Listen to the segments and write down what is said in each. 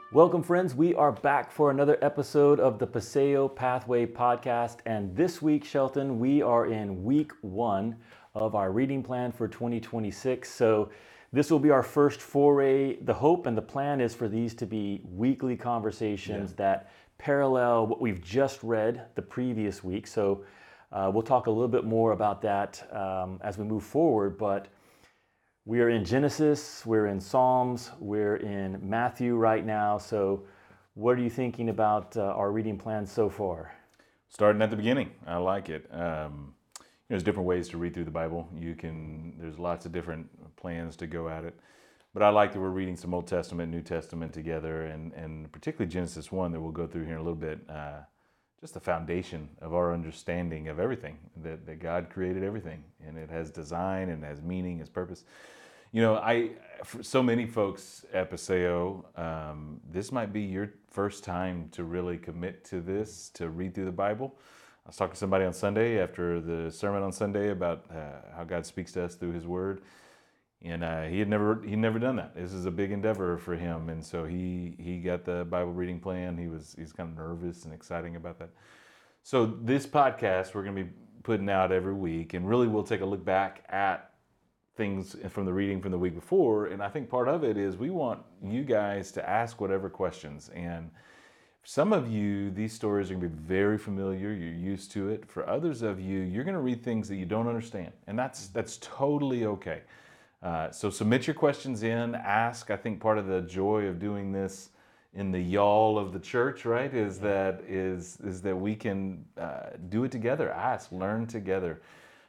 Welcome, friends. We are back for another episode of the Paseo Pathway podcast. And this week, Shelton, we are in week 1 of our reading plan for 2026. So this will be our first foray. The hope and the plan is for these to be weekly conversations that parallel what we've just read the previous week. So we'll talk a little bit more about that as we move forward. But we are in Genesis, we're in Psalms, we're in Matthew right now. So what are you thinking about our reading plan so far? Starting at the beginning, I like it. There's different ways to read through the Bible. There's lots of different plans to go at it. But I like that we're reading some Old Testament, New Testament together, and particularly Genesis 1 that we'll go through here in a little bit. Just the foundation of our understanding of everything, that God created everything, and it has design and it has meaning, has purpose. You know, for so many folks at Paseo, this might be your first time to really commit to this, to read through the Bible. I was talking to somebody on Sunday after the sermon on Sunday about how God speaks to us through His Word, and he'd never done that. This is a big endeavor for him, and so he got the Bible reading plan. He's kind of nervous and exciting about that. So this podcast we're going to be putting out every week, and really we'll take a look back at things from the reading from the week before. And I think part of it is we want you guys to ask whatever questions. And for some of you, these stories are going to be very familiar. You're used to it. For others of you, you're going to read things that you don't understand, and that's totally okay. So submit your questions in, ask. I think part of the joy of doing this in the y'all of the church, right, is that we can do it together, ask, learn together.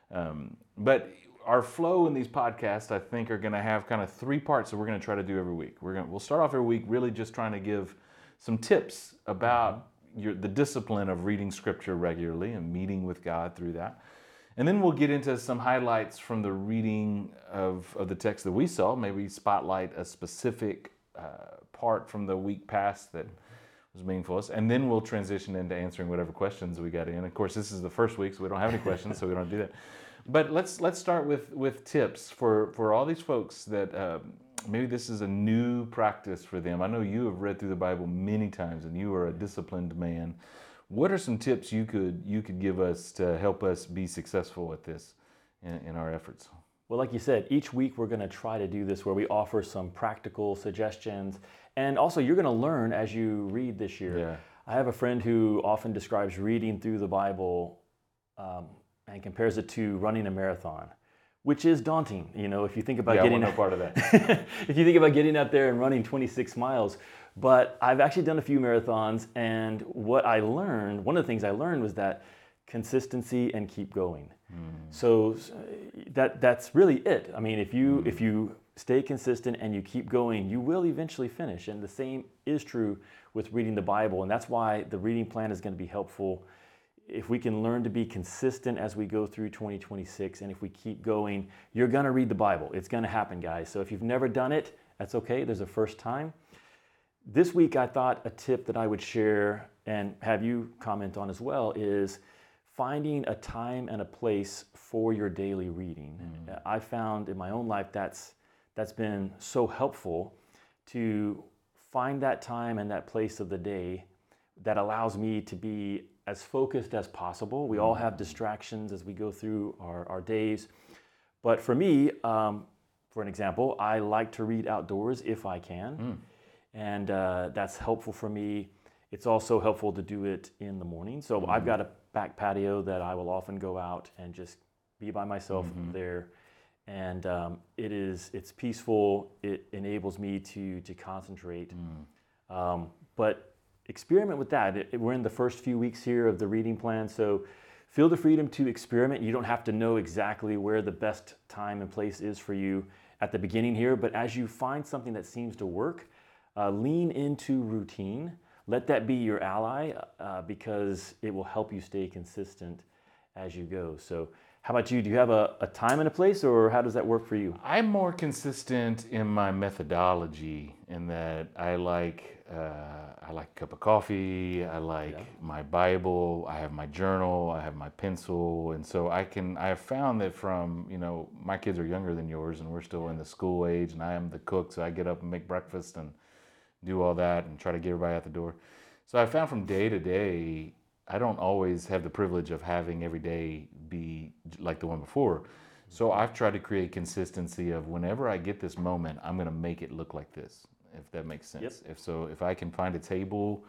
But our flow in these podcasts, I think, are going to have kind of 3 parts that we're going to try to do every week. We'll start off every week really just trying to give some tips about the discipline of reading Scripture regularly and meeting with God through that. And then we'll get into some highlights from the reading of the text that we saw, maybe spotlight a specific part from the week past that was meaningful to us. And then we'll transition into answering whatever questions we got in. Of course, this is the first week, so we don't have any questions, so we don't do that. But let's start with tips for all these folks that maybe this is a new practice for them. I know you have read through the Bible many times, and you are a disciplined man. What are some tips you could give us to help us be successful at this in our efforts? Well, like you said, each week we're going to try to do this where we offer some practical suggestions. And also you're going to learn as you read this year. Yeah. I have a friend who often describes reading through the Bible and compares it to running a marathon, which is daunting. You know, if you think about I want no part of that. if you think about getting out there and running 26 miles. But I've actually done a few marathons, and one of the things I learned was that consistency and keep going. So that's really it. I mean, if you stay consistent and you keep going, you will eventually finish. And the same is true with reading the Bible. And that's why the reading plan is going to be helpful. If we can learn to be consistent as we go through 2026, and if we keep going, you're going to read the Bible. It's going to happen, guys. So if you've never done it, that's okay. There's a first time. This week, I thought a tip that I would share and have you comment on as well is finding a time and a place for your daily reading. I found in my own life that's been so helpful to find that time and that place of the day that allows me to be as focused as possible. We all have distractions as we go through our days. But for me, for an example, I like to read outdoors if I can. And that's helpful for me. It's also helpful to do it in the morning. So I've got a back patio that I will often go out and just be by myself there. And it's peaceful. It enables me to concentrate. But experiment with that. We're in the first few weeks here of the reading plan, so feel the freedom to experiment. You don't have to know exactly where the best time and place is for you at the beginning here, but as you find something that seems to work, lean into routine. Let that be your ally because it will help you stay consistent as you go. So how about you? Do you have a time and a place, or how does that work for you? I'm more consistent in my methodology in that I like a cup of coffee. I like my Bible. I have my journal. I have my pencil, and so I have found that from my kids are younger than yours, and we're still in the school age, and I am the cook, so I get up and make breakfast and do all that and try to get everybody out the door. So I found from day to day, I don't always have the privilege of having every day be like the one before. So I've tried to create consistency of whenever I get this moment, I'm going to make it look like this, if that makes sense. Yep. If I can find a table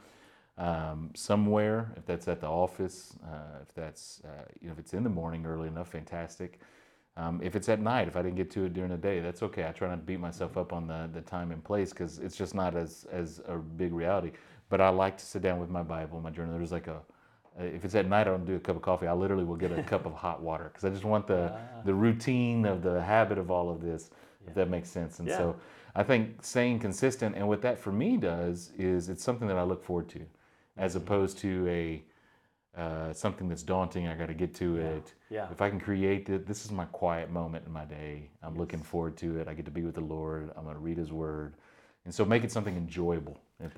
somewhere, if that's at the office, if that's if it's in the morning early enough, fantastic. If it's at night, if I didn't get to it during the day, that's okay. I try not to beat myself up on the time and place because it's just not as a big reality. But I like to sit down with my Bible, my journal. There's like if it's at night, I don't do a cup of coffee. I literally will get a cup of hot water because I just want the routine of the habit of all of this, if that makes sense. And so I think staying consistent, and what that for me does is it's something that I look forward to, as opposed to something that's daunting. I got to get to it. Yeah. If I can create it, this is my quiet moment in my day. I'm looking forward to it. I get to be with the Lord. I'm going to read His Word, and so make it something enjoyable. If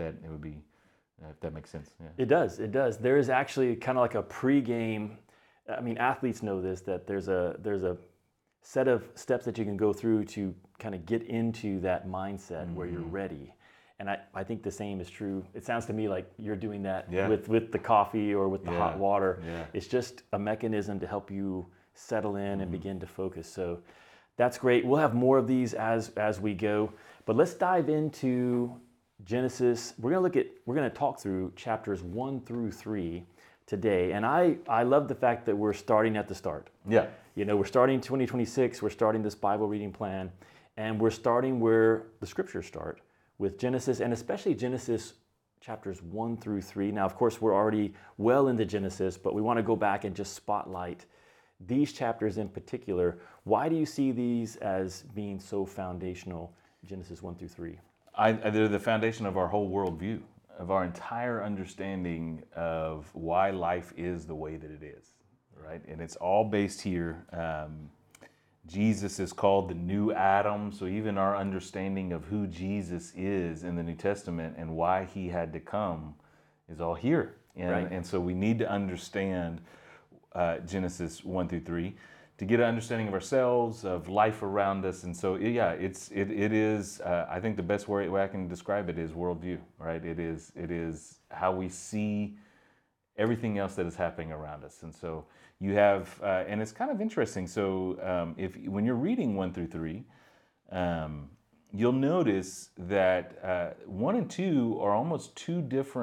that makes sense. Yeah. It does. It does. There is actually kind of like a pre-game. I mean, athletes know this, that there's a set of steps that you can go through to kind of get into that mindset where you're ready. And I think the same is true. It sounds to me like you're doing that with the coffee or with the hot water. Yeah. It's just a mechanism to help you settle in and begin to focus. So that's great. We'll have more of these as we go. But let's dive into Genesis. We're going to talk through chapters 1 through 3 today. And I love the fact that we're starting at the start. Yeah. We're starting 2026. We're starting this Bible reading plan. And we're starting where the scriptures start, with Genesis, and especially Genesis chapters 1 through 3. Now, of course, we're already well into Genesis, but we want to go back and just spotlight these chapters in particular. Why do you see these as being so foundational, Genesis 1 through 3? They're the foundation of our whole worldview, of our entire understanding of why life is the way that it is, right? And it's all based here. Jesus is called the new Adam, so even our understanding of who Jesus is in the New Testament and why He had to come is all here. And so we need to understand Genesis 1 through 3 to get an understanding of ourselves, of life around us. And so, it is, I think the best way I can describe it is worldview, right? It is how we see everything else that is happening around us. And so you have, and it's kind of interesting. So when you're reading 1 through 3, you'll notice that 1 and 2 are almost two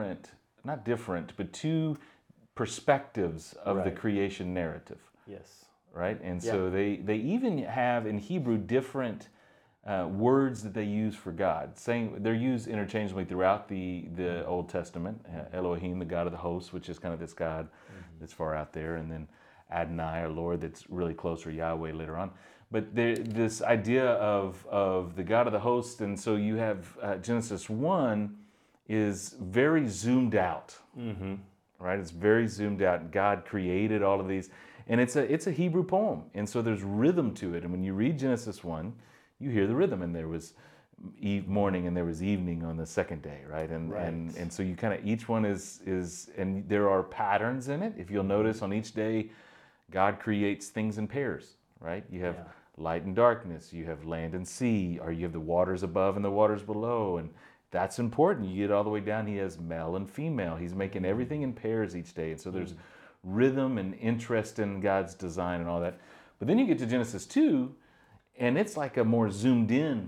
perspectives of the creation narrative. Yes. Right? And so they even have in Hebrew different words that they use for God. They're used interchangeably throughout the Old Testament. Elohim, the God of the hosts, which is kind of this God that's far out there, and then Adonai, our Lord, that's really close, or Yahweh later on. But this idea of the God of the hosts, and so you have Genesis 1 is very zoomed out. Right? It's very zoomed out. God created all of these. And it's a Hebrew poem, and so there's rhythm to it. And when you read Genesis 1, you hear the rhythm, and there was morning and there was evening on the second day, right? And so you kind of, each one is, and there are patterns in it. If you'll notice, on each day, God creates things in pairs, right? You have light and darkness, you have land and sea, or you have the waters above and the waters below, and that's important. You get all the way down, He has male and female. He's making everything in pairs each day, and so there's rhythm and interest in God's design and all that. But then you get to Genesis 2, and it's like a more zoomed in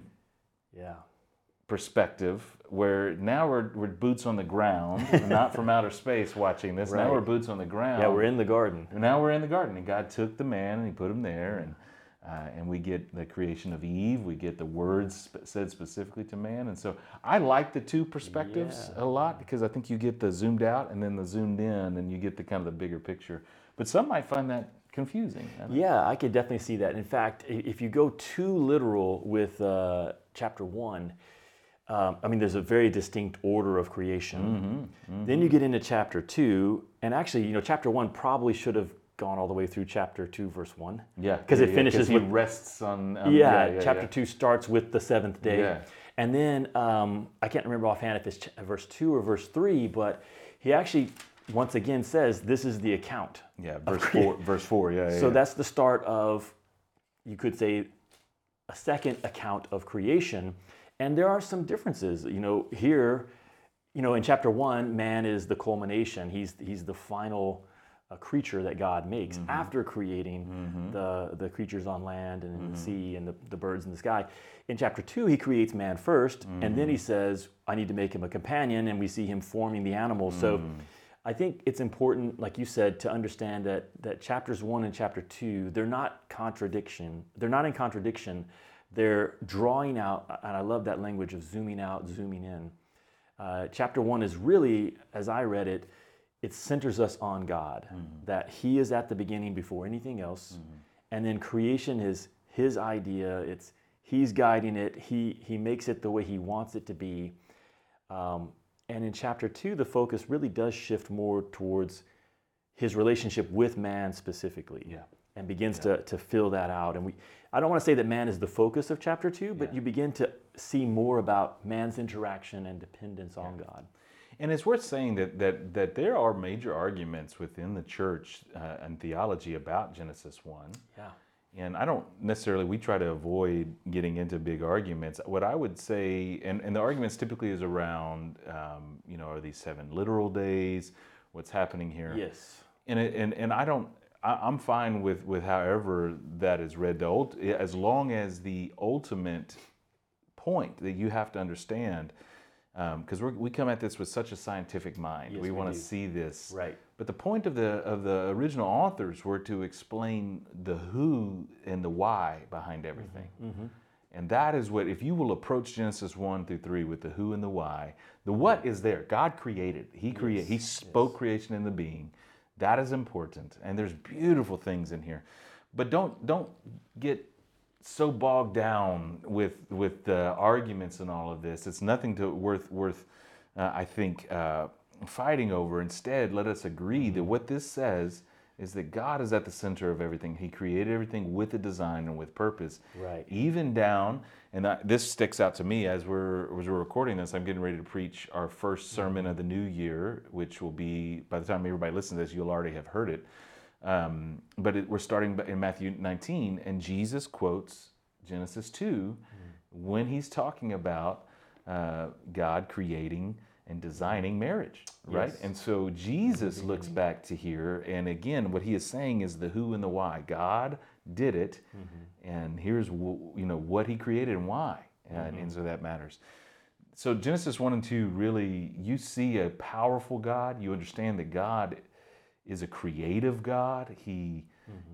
perspective, where now we're boots on the ground, not from outer space watching this. Now we're boots on the ground. Yeah, we're in the garden. Now we're in the garden, and God took the man and He put him there, and we get the creation of Eve. We get the words said specifically to man. And so I like the two perspectives a lot, because I think you get the zoomed out and then the zoomed in, and you get the kind of the bigger picture. But some might find that confusing. Yeah, I could definitely see that. In fact, if you go too literal with chapter 1, there's a very distinct order of creation. Then you get into chapter 2, and actually, chapter 1 probably should have gone all the way through chapter 2, verse 1. Yeah. Because it finishes with... He rests on... chapter 2 starts with the seventh day. Yeah. And then, I can't remember offhand if it's verse 2 or verse 3, but he actually, once again, says, this is the account. Yeah, verse 4, So that's the start of, you could say, a second account of creation. And there are some differences. Here, in chapter 1, man is the culmination. He's the final creature that God makes after creating the creatures on land and in the sea and the birds in the sky. In chapter 2, he creates man first, and then he says, I need to make him a companion, and we see him forming the animals. So I think it's important, like you said, to understand that chapters 1 and chapter 2, they're not in contradiction. They're drawing out, and I love that language of zooming out, zooming in. Chapter 1 is really, as I read it, it centers us on God, that He is at the beginning before anything else, and then creation is His idea. He's guiding it. He makes it the way He wants it to be. And in chapter 2, the focus really does shift more towards His relationship with man specifically, and begins to fill that out. And I don't want to say that man is the focus of chapter 2, but you begin to see more about man's interaction and dependence on God. And it's worth saying that there are major arguments within the church and theology about Genesis 1. Yeah. And I don't necessarily, we try to avoid getting into big arguments. What I would say, and the arguments typically is around, are these 7 literal days? What's happening here? Yes. And I'm fine with however that is read, as long as the ultimate point that you have to understand, because we come at this with such a scientific mind. Yes, we want to do. see this. Right. But the point of the original authors were to explain the who and the why behind everything. And that is what, if you will approach Genesis 1 through 3 with the who and the why, the what is there. God created. He spoke creation into being. That is important. And there's beautiful things in here. But don't get so bogged down with the arguments and all of this. It's nothing worth I think, fighting over. Instead, let us agree that what this says is that God is at the center of everything. He created everything with a design and with purpose. Right. Even down, and this sticks out to me as we're recording this. I'm getting ready to preach our first sermon of the new year, which will be, by the time everybody listens to this, you'll already have heard it. But we're starting in Matthew 19, and Jesus quotes Genesis 2 when he's talking about God creating and designing marriage, right? Yes. And so Jesus looks back to here, and again, what he is saying is the who and the why. God did it, and here's what he created and why, and so that matters. So Genesis 1 and 2, really, you see a powerful God. You understand that God is a creative God. He's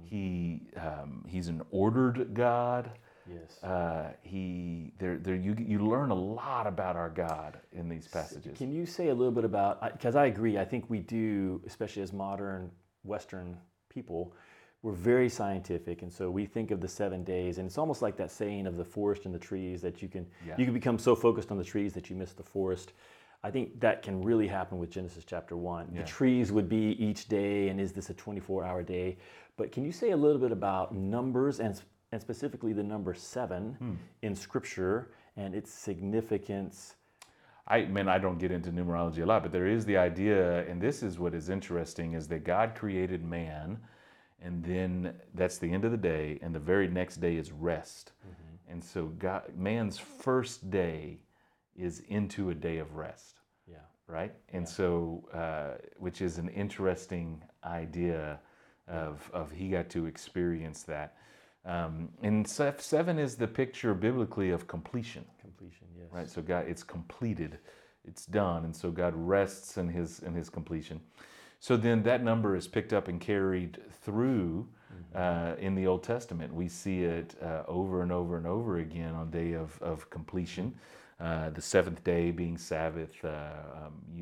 an ordered God. Yes. You learn a lot about our God in these passages. Can you say a little bit about, because I agree, I think we do, especially as modern Western people, we're very scientific, and so we think of the 7 days, and it's almost like that saying of the forest and the trees, that you can become so focused on the trees that you miss the forest. I think that can really happen with Genesis chapter 1. Yeah. The trees would be each day, and is this a 24-hour day? But can you say a little bit about numbers and specifically the number 7 in Scripture and its significance? I don't get into numerology a lot, but there is the idea, and this is what is interesting, is that God created man, and then that's the end of the day, and the very next day is rest. And so man's first day is into a day of rest. Yeah. Right? And so, which is an interesting idea of he got to experience that. And 7 is the picture biblically of completion. Completion, yes. Right? So God, it's completed, it's done, and so God rests in his completion. So then that number is picked up and carried through in the Old Testament. We see it over and over and over again on day of completion. The 7th day being Sabbath. You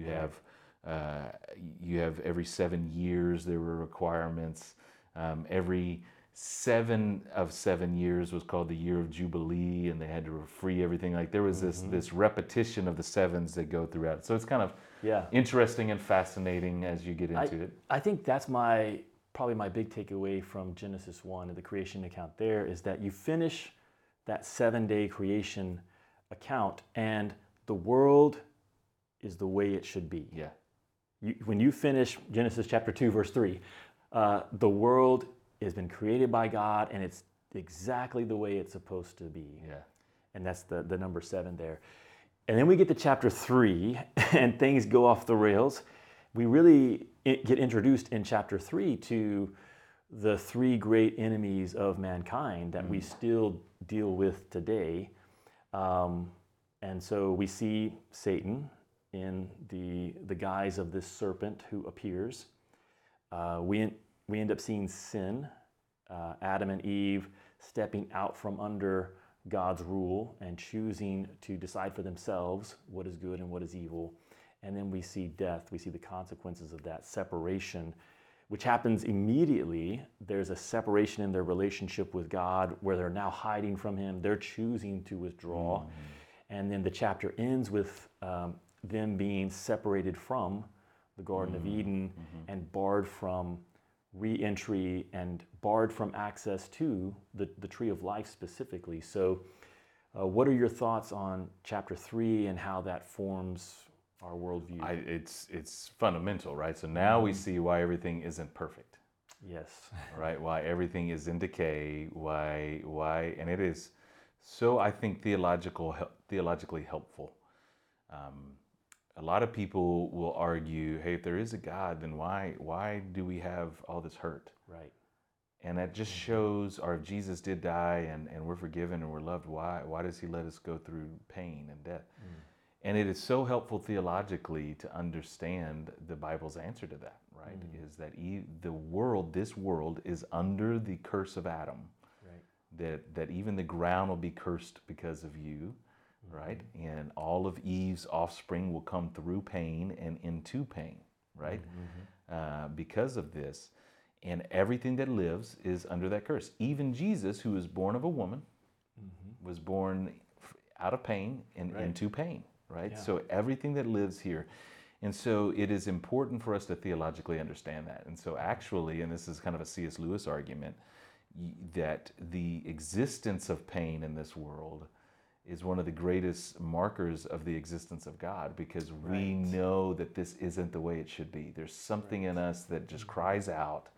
have every 7 years there were requirements. Every 7 of 7 years was called the year of Jubilee, and they had to free everything. Like there was this repetition of the 7s that go throughout. So it's kind of interesting and fascinating as you get into it. I think that's probably my big takeaway from Genesis 1 and the creation account there is that you finish that 7-day creation account and the world is the way it should be. Yeah. When you finish Genesis chapter 2 verse 3, the world has been created by God and it's exactly the way it's supposed to be. Yeah. and that's the number 7 there. And then we get to chapter 3, and things go off the rails. We really get introduced in chapter 3 to the 3 great enemies of mankind that we still deal with today. And so we see Satan in the guise of this serpent who appears. We end up seeing sin, Adam and Eve stepping out from under God's rule and choosing to decide for themselves what is good and what is evil. And then we see death. We see the consequences of that separation, which happens immediately. There's a separation in their relationship with God where they're now hiding from Him. They're choosing to withdraw. And then the chapter ends with them being separated from the Garden of Eden and barred from re-entry and barred from access to the tree of life specifically. So what are your thoughts on chapter 3 and how that forms our worldview? It's fundamental, right? So now we see why everything isn't perfect. Yes. Right? Why everything is in decay, why, and it is so, I think, theologically helpful. A lot of people will argue, hey, if there is a God, then why do we have all this hurt? Right. And that just shows, or if Jesus did die and we're forgiven and we're loved, why does He let us go through pain and death? And it is so helpful theologically to understand the Bible's answer to that, right? Is that this world is under the curse of Adam. Right. That even the ground will be cursed because of you. Right? And all of Eve's offspring will come through pain and into pain, right? Because of this. And everything that lives is under that curse. Even Jesus, who was born of a woman, was born out of pain and into pain, right? Yeah. So everything that lives here. And so it is important for us to theologically understand that. And so actually, and this is kind of a C.S. Lewis argument, that the existence of pain in this world is one of the greatest markers of the existence of God, because we know that this isn't the way it should be. There's something in us that just cries out,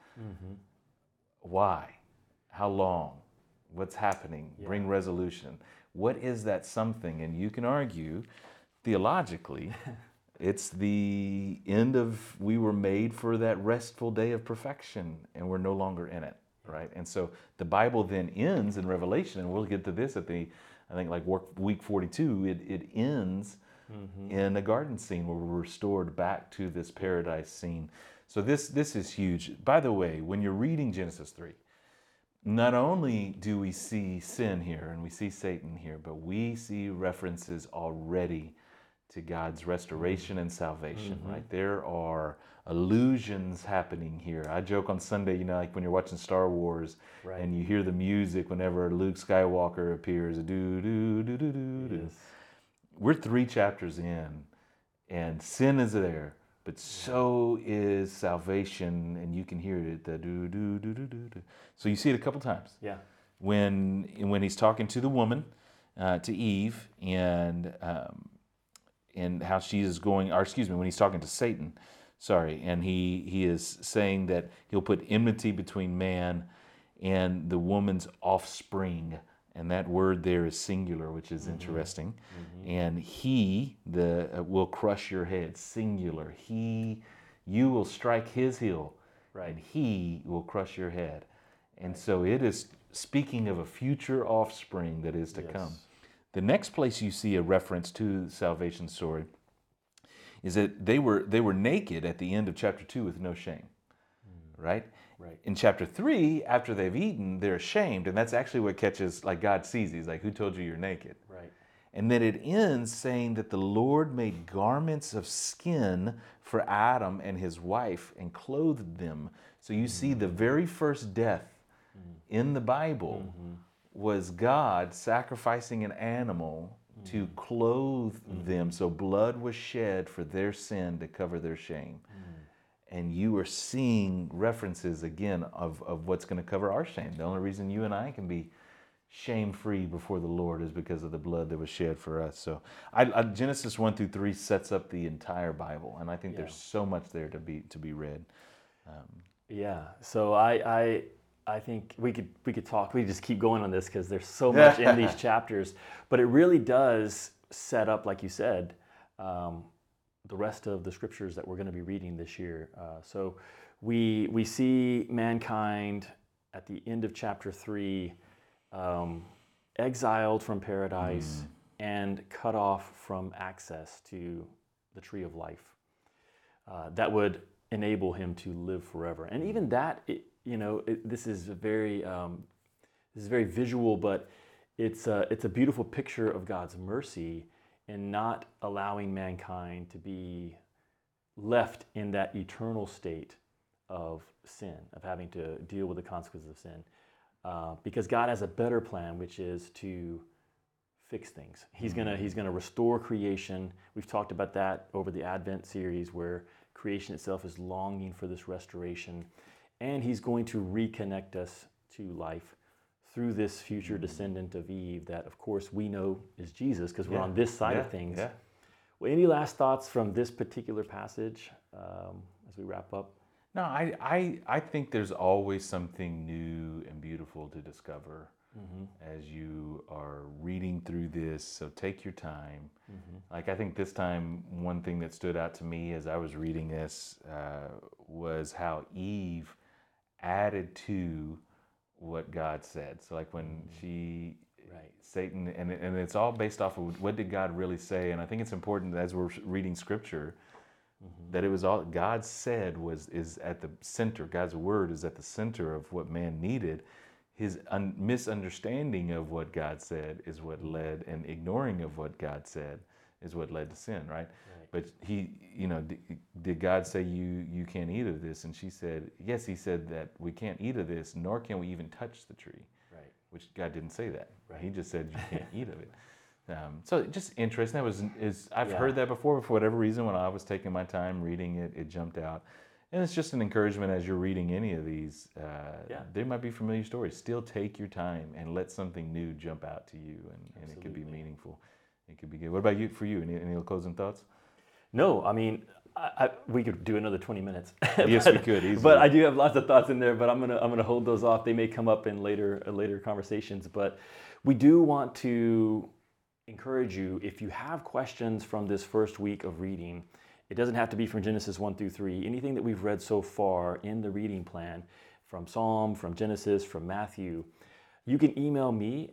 why? How long? What's happening? Bring resolution. What is that something? And you can argue theologically, it's the end of, we were made for that restful day of perfection, and we're no longer in it, right? And so the Bible then ends in Revelation, and we'll get to this at I think like week 42, it ends in a garden scene where we're restored back to this paradise scene. So this is huge. By the way, when you're reading Genesis 3, not only do we see sin here and we see Satan here, but we see references already to God's restoration and salvation, right? There are allusions happening here. I joke on Sunday, like when you're watching Star Wars and you hear the music whenever Luke Skywalker appears, do do do do do. Yes. We're 3 chapters in, and sin is there, but so is salvation, and you can hear it, the do do do do do. So you see it a couple times. Yeah. When he's talking to the woman, to Eve, and how she is going, or excuse me, when he's talking to Satan, and he is saying that he'll put enmity between man and the woman's offspring, and that word there is singular, which is interesting. And he will crush your head, singular. You will strike his heel, and he will crush your head. And so it is speaking of a future offspring that is to come. The next place you see a reference to the salvation story is that they were naked at the end of chapter 2 with no shame, right? In chapter 3, after they've eaten, they're ashamed, and that's actually what catches, like God sees. He's like, who told you you're naked? Right. And then it ends saying that the Lord made garments of skin for Adam and his wife and clothed them. So you see the very first death in the Bible was God sacrificing an animal to clothe them. So blood was shed for their sin to cover their shame. And you are seeing references again of what's going to cover our shame. The only reason you and I can be shame-free before the Lord is because of the blood that was shed for us. So Genesis 1-3 sets up the entire Bible, and I think there's so much there to be read. So I I think we could talk. We just keep going on this because there's so much in these chapters. But it really does set up, like you said, the rest of the scriptures that we're going to be reading this year. So we see mankind at the end of chapter 3, exiled from paradise and cut off from access to the tree of life. That would enable him to live forever. And even that, this is very visual, but it's a beautiful picture of God's mercy in not allowing mankind to be left in that eternal state of sin, of having to deal with the consequences of sin. Because God has a better plan, which is to fix things. He's gonna restore creation. We've talked about that over the Advent series, where creation itself is longing for this restoration, and He's going to reconnect us to life through this future descendant of Eve that, of course, we know is Jesus, because we're on this side of things. Yeah. Well, any last thoughts from this particular passage as we wrap up? No, I think there's always something new and beautiful to discover as you are reading through this. So take your time. Like, I think this time, one thing that stood out to me as I was reading this was how Eve added to what God said. So like when Satan, and it's all based off of what did God really say. And I think it's important as we're reading scripture that it was all God said is at the center. God's word is at the center of what man needed. His misunderstanding of what God said is what led, and ignoring of what God said is what led to sin, right? But he, did God say you can't eat of this? And she said, yes, He said that we can't eat of this, nor can we even touch the tree. Right. Which God didn't say that. Right. He just said you can't eat of it. So just interesting. I've heard that before, but for whatever reason, when I was taking my time reading it, it jumped out. And it's just an encouragement as you're reading any of these. They might be familiar stories. Still take your time and let something new jump out to you, and it could be meaningful. It could be good. What about you? For you, any closing thoughts? No, I mean, we could do another 20 minutes. Yes, we could. Easily. But I do have lots of thoughts in there. But I'm gonna hold those off. They may come up in later conversations. But we do want to encourage you, if you have questions from this first week of reading. It doesn't have to be from Genesis 1 through 3. Anything that we've read so far in the reading plan, from Psalm, from Genesis, from Matthew, you can email me,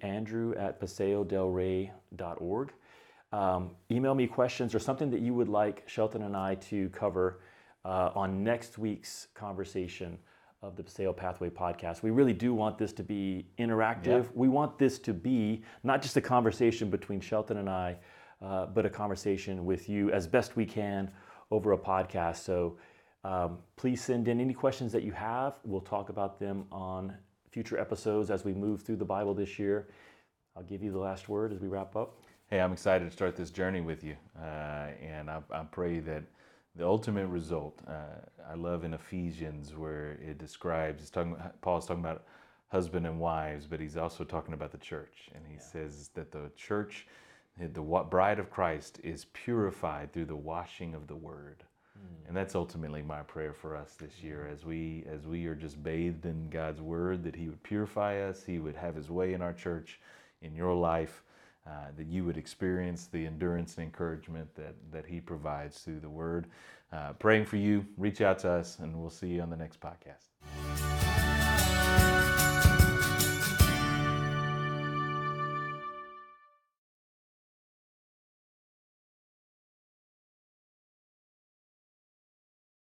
andrew@paseodelrey.org. Email me questions or something that you would like Shelton and I to cover on next week's conversation of the Paseo Pathway podcast. We really do want this to be interactive. Yeah. We want this to be not just a conversation between Shelton and I, but a conversation with you as best we can over a podcast. So please send in any questions that you have. We'll talk about them on future episodes as we move through the Bible this year. I'll give you the last word as we wrap up. Hey, I'm excited to start this journey with you. And I pray that the ultimate result, I love in Ephesians where it describes, Paul's talking about husband and wives, but he's also talking about the church. And he says that the church, the bride of Christ, is purified through the washing of the word. And that's ultimately my prayer for us this year, as we are just bathed in God's word, that He would purify us, He would have His way in our church, in your life, that you would experience the endurance and encouragement that He provides through the word. Praying for you. Reach out to us, and we'll see you on the next podcast.